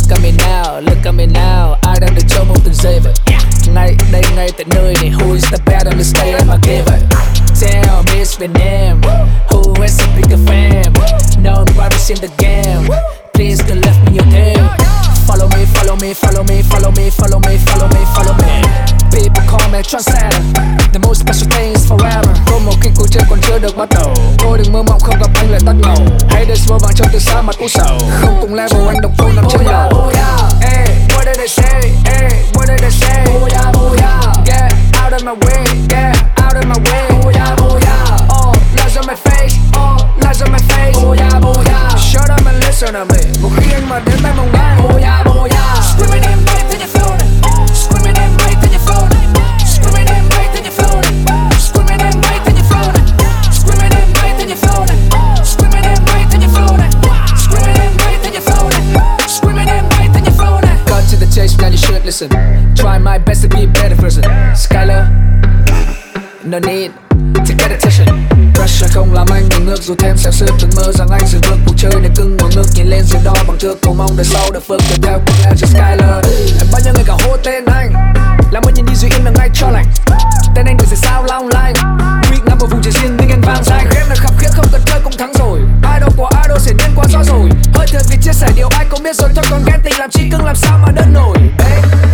look at me now, ai đang được trao mong từng giây vậy. Ngay đây, ngay tại nơi này, who is the bad on the stage em mà kê vậy. Tell me it's been them, who has a bigger fam, nobody's in the game, please don't left me your name. Follow me, follow me, follow me, follow me, follow me, follow me, follow me. People call me trendsetter, the most special thing is forever. Có một khi cuộc chơi còn chưa được bắt đầu, tôi đừng mơ mộng không gặp anh lại tắt ngầu. Haters vô vàng trong từ xa mặt u sầu, không cùng level anh độc tôn nằm trên lầu. Hey, what did they say? Hey, what did they say? Get out of my way, get out of my way. Oh, lies on my face, oh, lies on my face. Shut up and listen to me. Một khi anh mà đến tay mong bay. Screaming and right till you feel it. Screaming and right till you feel it. Screaming and right till you feel it. Screaming and right till you feel it. Screaming and right till you feel it. Screaming and right till you feel it. Screaming and right till you feel it. Screaming and right till you feel it. Cut to the chase, now you should listen. Try my best to be a better person. Skyler, no need to get attention. Pressure không làm anh ngừng ngược, dù thêm sẹo sướt từng mơ rằng anh sẽ vượt cuộc chơi này cưng ngồi ngước nhìn lên rồi đo bằng thước, cầu mong đời sau được phương tiếp theo cùng em cho Skyler. Bao nhiêu người cả hô tên anh, làm ơn nhìn đi rồi im là ngay cho lành. Tên anh được gì sao long lanh, week ngắm vào vùng trời riêng nhưng anh vang danh. Game là khập khiễng không cần chơi cũng thắng rồi, idol của idol sẽ điên quá rõ rồi. Hơi thừa vì chia sẻ điều ai cũng biết rồi, thôi còn ghen tình làm chi cưng làm sao mà đơn nổi.